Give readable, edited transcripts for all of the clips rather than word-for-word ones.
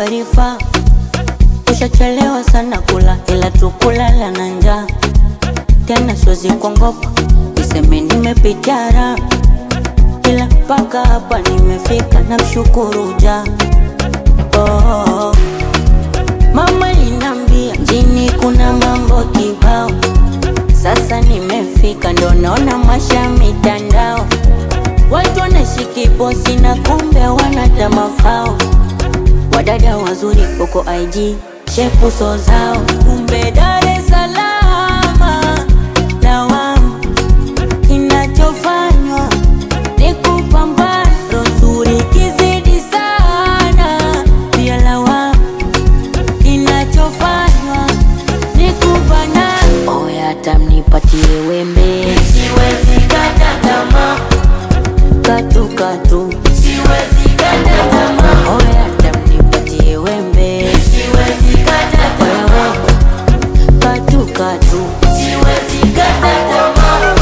warifa. Ushachelewa sana kula ila tukulala na njaa. Tena siwezi kuongopa niseme nimepitara, ila paka hapa nimefika na mshukuru ja. Oh, mama linambia mjini kuna mambo kibao. Sasa nimefika ndo naona masha mitandao. Watu wanashiki posi na kumbe wanata mafao. Wadada wazuri huko IG shepu so zao. Kumbe Dar es Salaam lawama. Kinachofanywa ni kupambana. Rozuri kizidi sana pia lawama. Kinachofanywa ni kubana. Oya hata mnipatie wembe siwezi kata tamaa. Katu katu siwezi kata tamaa. Oya hata mnipatie wembe siwezi kata tamaa. Katu katu siwezi kata tamaa.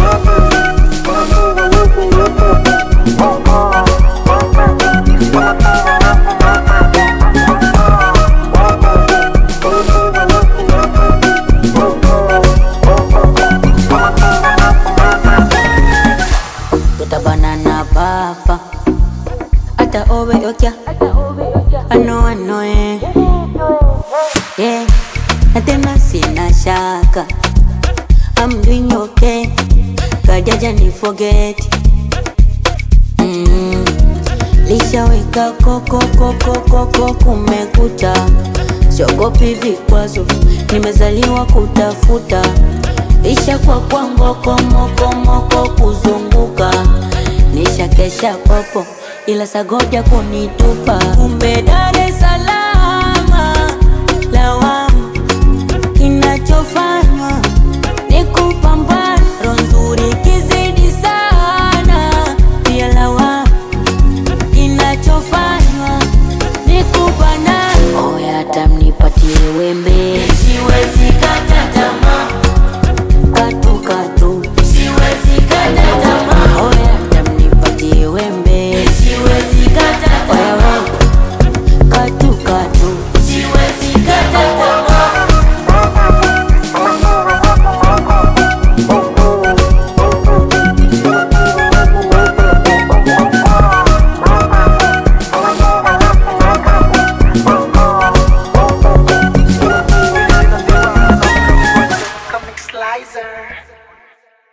Banana papa ata obe okya ano yeah, na tena sina shaka I'm doing okay. Kajaja ni forget. Lishaweka koko kumekucha. Siogopi vikwazo, nimezaliwa kutafuta. Isha kwa moko kuzunguka. Nisha kesha popo ila sagoja kunitupa. Kumbe Dar es